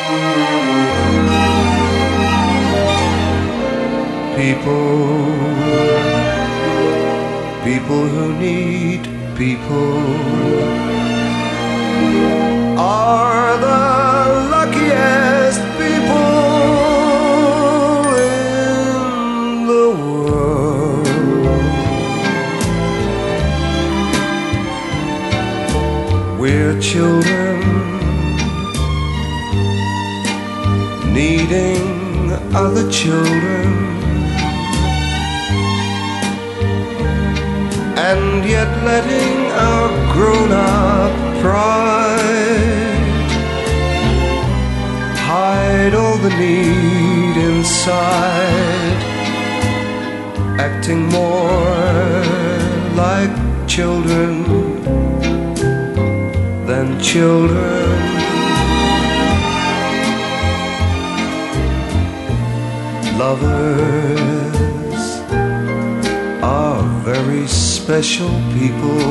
People who need people are the luckiest people in the world. We're children needing other children, and yet letting our grown-up pride hide all the need inside, acting more like children than children. Lovers are very special people.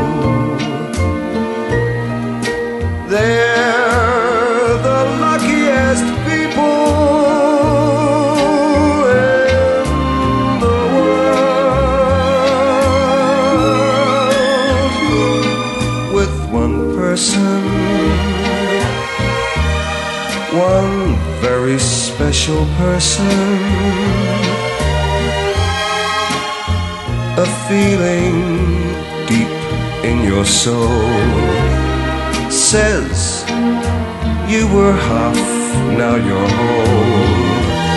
They're the luckiest people in the world. With one person, one very special person, a feeling deep in your soul says you were half, now you're whole.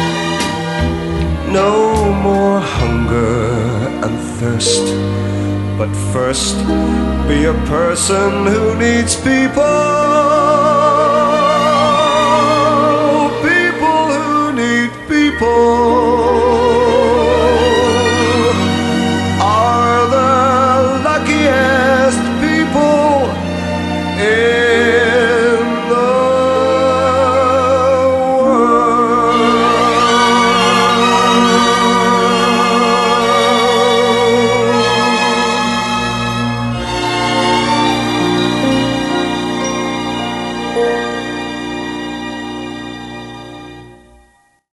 No more hunger and thirst, but first be a person who needs people.